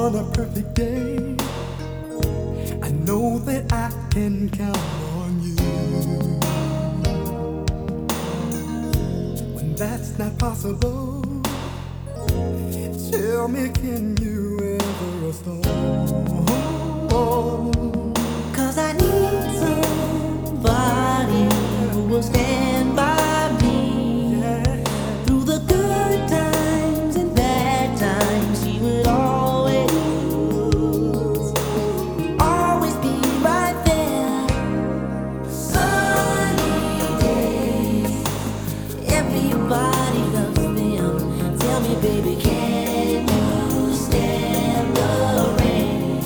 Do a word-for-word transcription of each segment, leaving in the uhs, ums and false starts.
on a perfect day, I know that I can count on you. When that's not possible, tell me, can you ever restore? 'Cause I need somebody who will stand by me, Yeah. through the good times and bad times. She would always, always be right there. Sunny days, everybody loves them. Tell me, baby, can you stand the rain?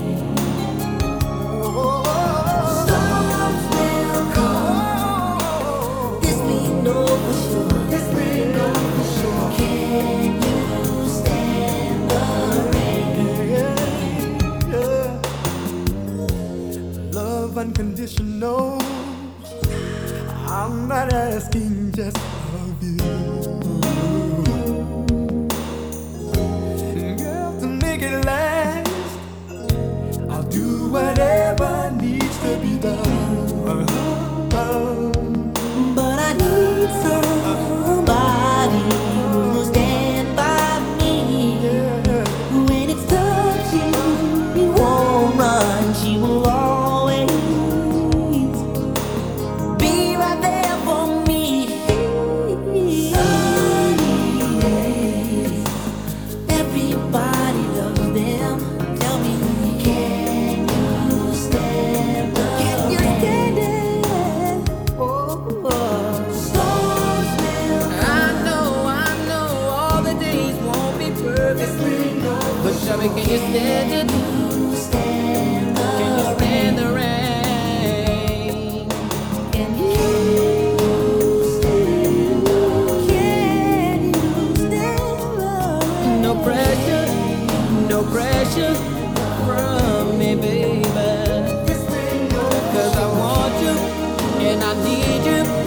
Storms will come, this we know for sure. Yes, we know for sure. Can you stand the rain? Yeah, yeah. Love unconditional. I'm not asking just of you. Girl, to make it last, I'll do whatever needs to be done. But I need somebody who will stand by me. When it's tough, she won't run. She will always be right there for me. Sunny days, everybody loves them. Tell me, can you stand the Can you stand it? Oh, storms will I know, I know all the days won't be perfect, but Shabby, can you stand it? stand the Can you stand the rain? Can you stand the Can you stand the No pressure, no pressure from me, baby. 'Cause I want you and I need you.